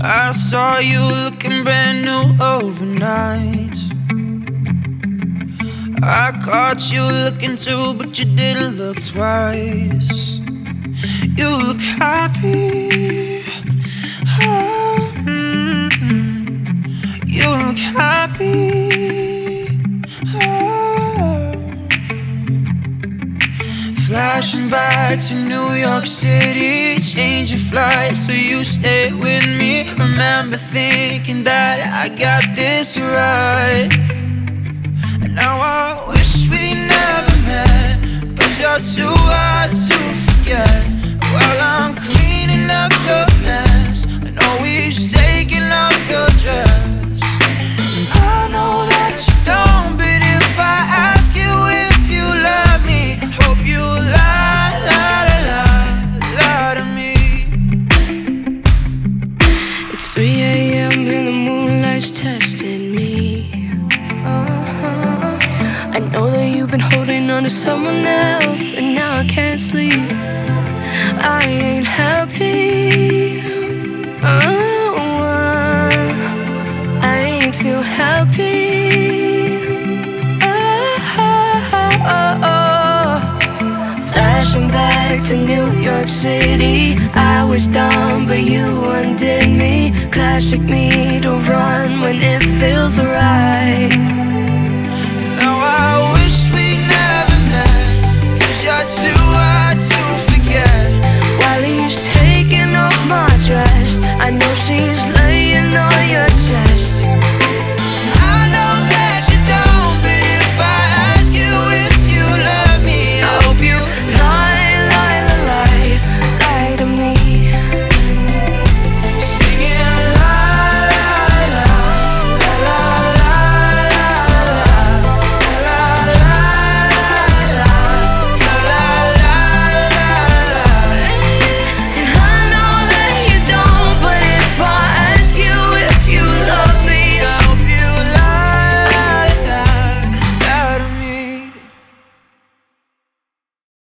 I saw you looking brand new overnight. I caught you looking too, but you didn't look twice. You look happy. You look happy. Flashing back to New York City, change your flight so you stay with me. Remember thinking that I got this right. And now I wish we never met, 'cause you're too hard to forget. While I'm cleaning up your mess, and always taking off your dress. And I know that you don't, but if I ask you if you love me, hope you lie, lie, lie, lie, lie to me. It's 3 a.m. and the moonlight's testing me. I know that you've been holding on to someone else, and now I can't sleep. I ain't happy. I ain't too happy. Flashing back to New York City, I was dumb, but you undid me. Classic me to run when it feels right.